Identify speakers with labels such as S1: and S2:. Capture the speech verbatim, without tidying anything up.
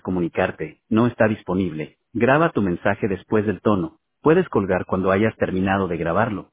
S1: comunicarte, no está disponible. Graba tu mensaje después del tono. Puedes colgar cuando hayas terminado de grabarlo.